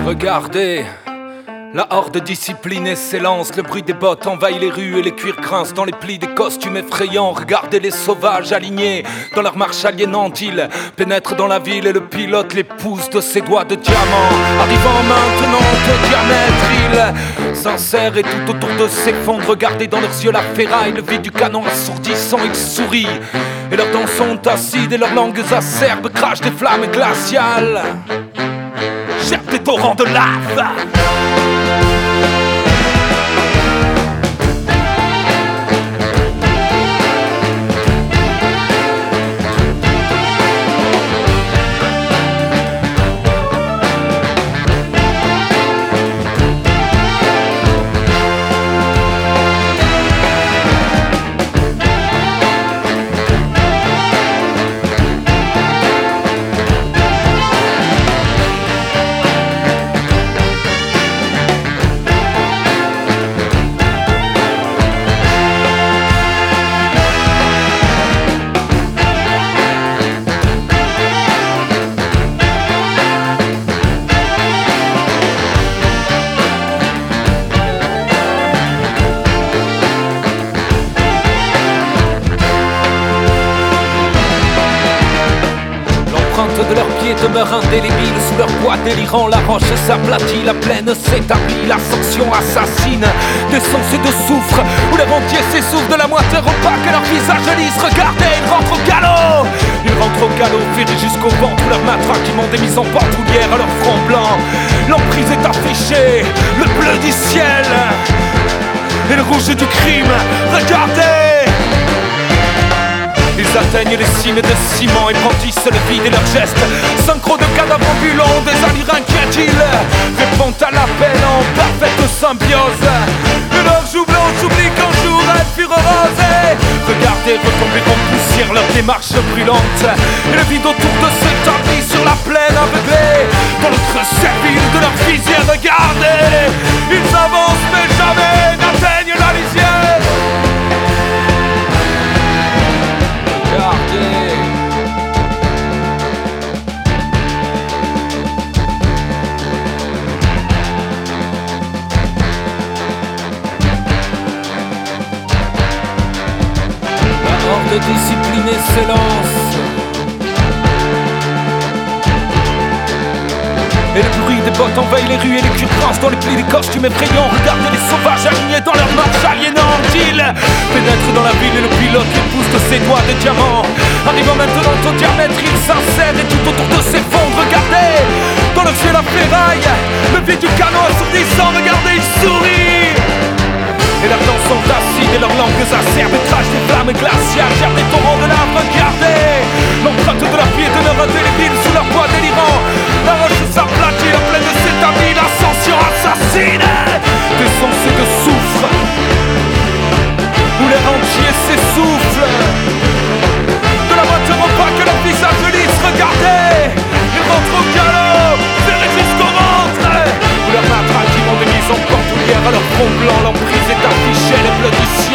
Regardez, la horde disciplinée s'élance, le bruit des bottes envahit les rues et les cuirs grincent dans les plis des costumes effrayants. Regardez les sauvages alignés dans leur marche aliénante, ils pénètrent dans la ville et le pilote les pousse de ses doigts de diamant. Arrivant maintenant de diamètre, ils s'insèrent et tout autour de s'effondrent. Regardez dans leurs yeux la ferraille, le vide du canon assourdissant, ils sourient. Et leurs dents sont acides et leurs langues acerbes crachent des flammes glaciales. Jette des torrents de lave. De leurs pieds demeure indélébile. Sous leur poids délirant, la roche s'aplatit, la plaine s'établit, la sanction assassine. D'essence et de soufre, où l'air entier s'essouffle de la moiteur opaque et leur visage lisse. Regardez, ils rentrent au galop. Ils rentrent au galop, ferrés jusqu'au ventre, où leurs matraques immondes des mises en bandoulière à leur front blanc. L'emprise est affichée, le bleu du ciel et le rouge du crime. Regardez! Ils atteignent les cimes de ciment et brandissent le vide et leurs gestes. Synchro de cadavres ambulants, des allures inquiètes, ils répondent à l'appel en parfaite symbiose. Et leurs joues blanches oublient qu'un jour elles furent rosées. Regardez retomber en poussière leur démarche brûlante. Et le vide autour de s'établit sur la plaine aveuglée. Dans le creux servile de leur visière, regardez. Ils avancent mais jamais n'atteignent la lisière. La horde disciplinée s'élance. Et le bruit des bottes envahit les rues et les cuirs grincent dans les plis des costumes effrayants. Regardez les sauvages alignés dans leur marche aliénante. Ils pénètrent dans la ville et le pilote les pousse de ses doigts de diamant. Arrivant maintenant au diamètre, ils s'insèrent et tout autour de s'effondrent. Regardez, dans le ciel la ferraille, le vide du canon assourdissant. Regardez, ils sourient. Et leurs dents sont acides et leurs langues acerbes crachent des flammes glaciales. Gèrent des torrents de lave, regardez. L'empreinte de leurs pieds demeure indélébile sous leur poids délirant. La roche s'aplatit, la plaine s'établit, l'ascension assassine. D'essence et de soufre, où l'air entier s'essouffle. De la moiteur opaque, leur visage lisse, regardez. Ils rentrent au galop, ferrés jusqu'au ventre. Où leurs matraques immondes des mises en bandoulière à leur front blanc, l'emprise est affichée, les bleus du ciel.